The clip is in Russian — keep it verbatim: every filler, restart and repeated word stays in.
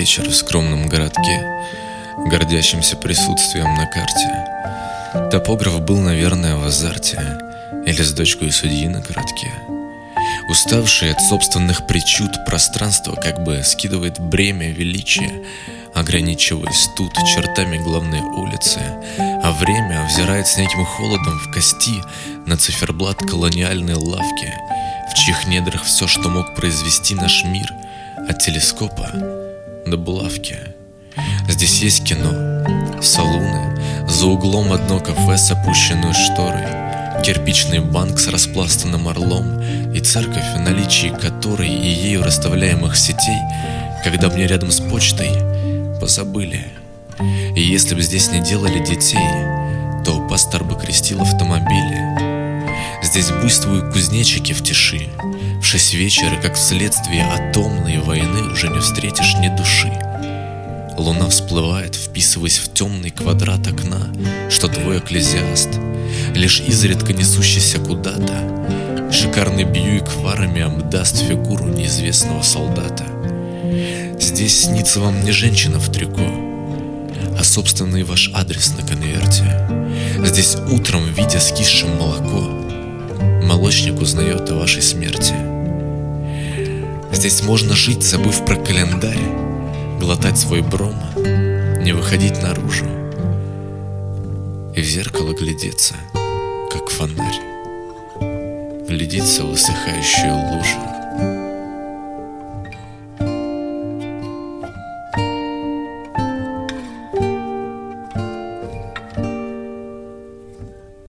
вечер в скромном городке, гордящимся присутствием на карте. Топограф был, наверное, в азарте, или с дочкой судьи на коротке. Уставший от собственных причуд, пространство как бы скидывает бремя величия, ограничиваясь тут чертами главной улицы, а время взирает с неким холодом в кости на циферблат колониальной лавки, в чьих недрах все, что мог произвести наш мир, от телескопа до булавки. Здесь есть кино, салуны, за углом одно кафе с опущенной шторой, кирпичный банк с распластанным орлом и церковь, о наличии которой и ею расставляемых сетей, когда мне рядом с почтой, позабыли. И если бы здесь не делали детей, то пастор бы крестил автомобили. Здесь буйствуют кузнечики в тиши. В шесть вечера, как вследствие атомной войны, уже не встретишь ни души. Луна всплывает, вписываясь в темный квадрат окна, что твой экклезиаст, лишь изредка несущийся куда-то, шикарный Бьюик фарами обдаст фигуру неизвестного солдата. Здесь снится вам не женщина в трико, а собственный ваш адрес на конверте. Здесь утром, видя скисшим молоко, молочник узнает о вашей смерти. Здесь можно жить, забыв про календарь, глотать свой бром, не выходить наружу и в зеркало глядеться, как фонарь, глядеться в высыхающую лужу.